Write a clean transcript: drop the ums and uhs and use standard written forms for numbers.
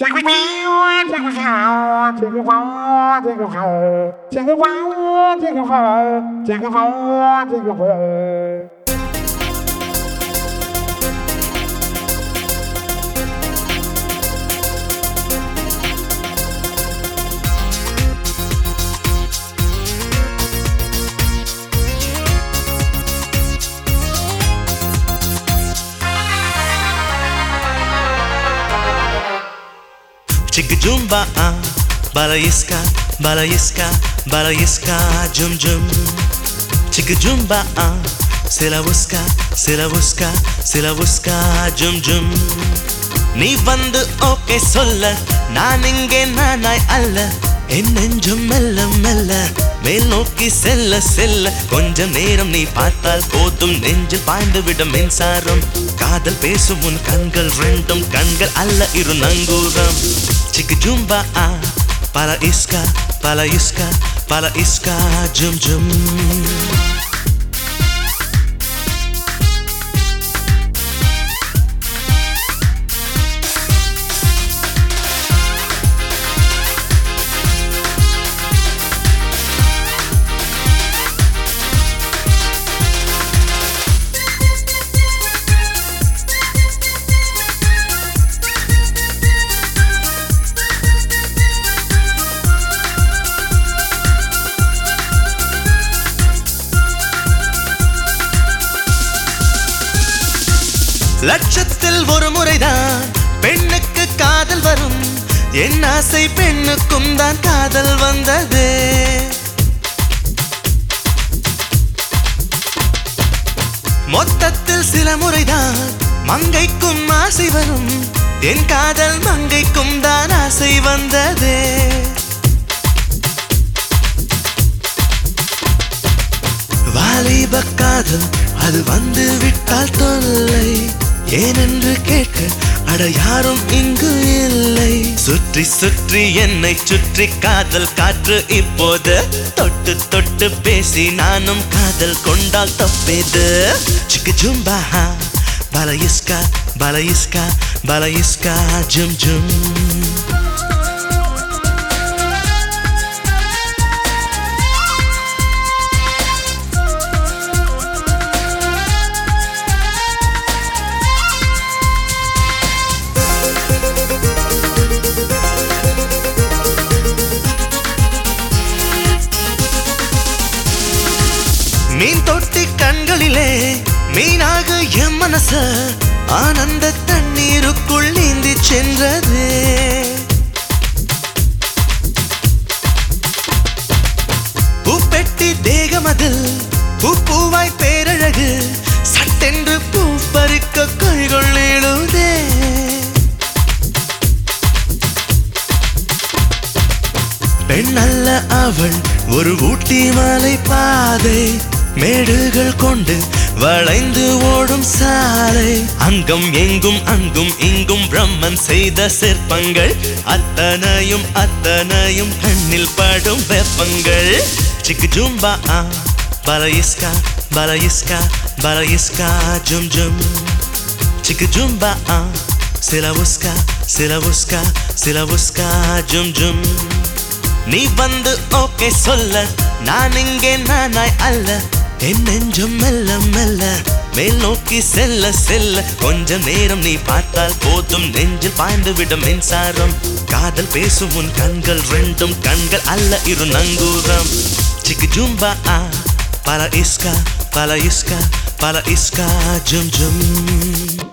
Chicka jumba balayiska, balayiska, balayiska, jum jum. Chicka jumba silavuska, silavuska, silavuska, jum jum. நீ வந்து okay சொல்ல நான் இங்கே நானாய் அல்ல என் நெஞ்சம் மெல்ல மெல்ல மேல் நோக்கி செல்ல செல்ல கொஞ்சம் நேரம் நீ பார்த்தால் போதும் நெஞ்சில் பாய்ந்து விடும் மின்சாரம் காதல் பேசும் உன் கண்கள் ரெண்டும் கண்கள் அல்ல இரு நங்கூரம் Chicka jumba pala iska, pala iska, pala iska, jum jum. லட்சத்தில் ஒரு முறைதான் பெண்ணுக்கு காதல் வரும் என் ஆசை பெண்ணுக்கும் தான் காதல் வந்தது மொத்தத்தில் சில முறைதான் மங்கைக்கும் ஆசை வரும் என் காதல் மங்கைக்கும் தான் ஆசை வந்தது வாலிப காதல் அது வந்து விட்டால் தொல்லை ஏனென்று கேட்க அட யாரும் இங்கு இல்லை சுற்றி சுற்றி என்னை சுற்றி காதல் காற்று இப்போது தொட்டு தொட்டு பேசி நானும் காதல் கொண்டால் தப்பேது Chicka jumba balayiska, balayiska, balayiska, jum jum. மீன் தொட்டி கண்களிலே மீனாக என் மனச ஆனந்த தண்ணீருக்குள் நீந்தி சென்றது பூப்பெட்டி தேகமதில் பூவாய் பேரழகு சட்டென்று பூ பறிக்க கைகள் எழுதே பெண் அல்ல அவள் ஒரு ஊட்டி மலை பாதை மேடுகள் கொண்டு வளைந்து ஓடும் சாலை அங்கும் எங்கும் அங்கும் இங்கும் பிரம்மன் செய்த சிற்பங்கள் அத்தனையும் அத்தனையும் கண்ணில் படும் வெப்பங்கள் Chicka jumba balayiska, balayiska, balayiska, jum jum. Chicka jumba silavuska, silavuska, silavuska, jum jum. நீ வந்து ஓகே சொல்ல நான் இங்கே நானாய் அல்ல என் நெஞ்சம் மெல்ல மெல்ல மேல் நோக்கி செல்ல செல்ல கொஞ்ச நேரம் நீ பார்த்தால் போதும் நெஞ்சில் பாய்ந்து விடும் மின்சாரம் காதல் பேசும் உன் கண்கள் ரெண்டும் கண்கள் அல்ல இரு நங்கூரம் Chicka jumba pala iska, pala iska, pala iska, jum jum.